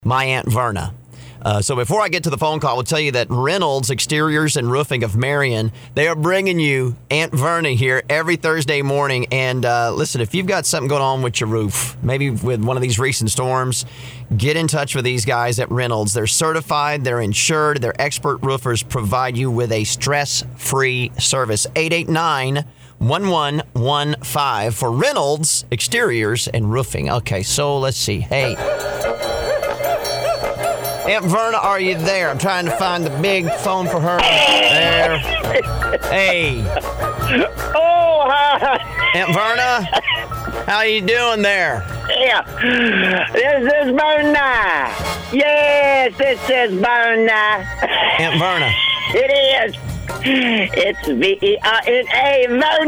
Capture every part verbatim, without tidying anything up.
my Aunt Verna. Uh, so before I get to the phone call, I'll tell you that Reynolds Exteriors and Roofing of Marion, they are bringing you Aunt Verna here every Thursday morning. And uh, listen, if you've got something going on with your roof, maybe with one of these recent storms, get in touch with these guys at Reynolds. They're certified, they're insured, their expert roofers provide you with a stress-free service. eight eight nine, one one one five for Reynolds Exteriors and Roofing. Okay, so let's see. Hey. Aunt Verna, are you there? I'm trying to find the big phone for her. There. Hey. Oh, hi. Aunt Verna, how you doing there? Yeah. This is Verna. Yes, this is Verna. Aunt Verna. It is. It's V E R N A,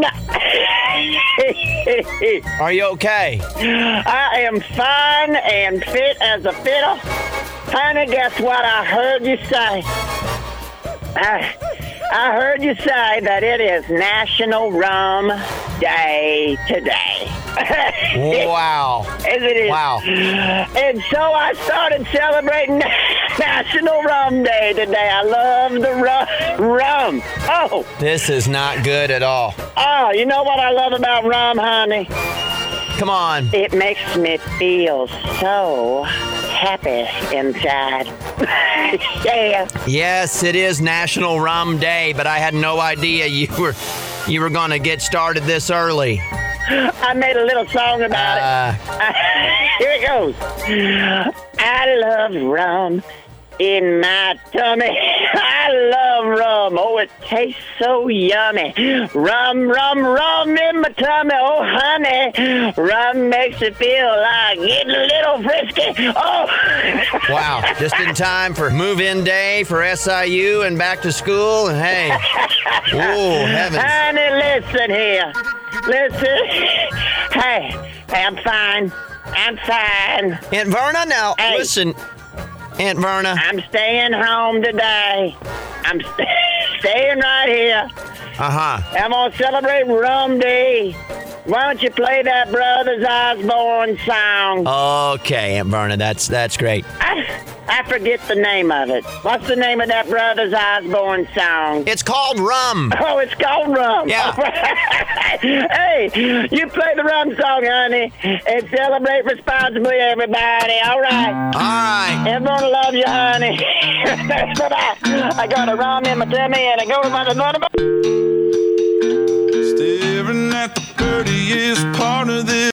Verna. Are you okay? I am fine and fit as a fiddle. Honey, guess what I heard you say? I, I heard you say that it is National Rum Day today. Wow. As it is. Wow. And so I started celebrating National Rum Day today. I love the rum. rum. Oh. This is not good at all. Oh, you know what I love about rum, honey? Come on. It makes me feel so happy inside. Yeah. Yes, it is National Rum Day, but I had no idea you were you were going to get started this early. I made a little song about Uh, it. Here it goes. I love rum in my tummy. I love rum. Oh, it tastes so yummy. Rum, rum, rum in my tummy. Oh, honey. Rum makes it feel like getting a little frisky. Oh. wow. Just in time for move-in day for S I U and back to school. And hey. Oh, heavens. Honey, listen here. Listen. Hey, hey, I'm fine. I'm fine. Aunt Verna, now, Hey. listen. Aunt Verna. I'm staying home today. I'm st- staying right here. Uh-huh. I'm going to celebrate Rum Day. Why don't you play that Brothers Osborne song? Okay, Aunt Verna, that's that's great. I, I forget the name of it. What's the name of that Brothers Osborne song? It's called Rum. Oh, it's called Rum. Yeah. Hey, you play the Rum song, honey, and celebrate responsibly, everybody. All right. All right. Everyone love you, honey. Bye-bye. I got a rum in my tummy, and I go to my...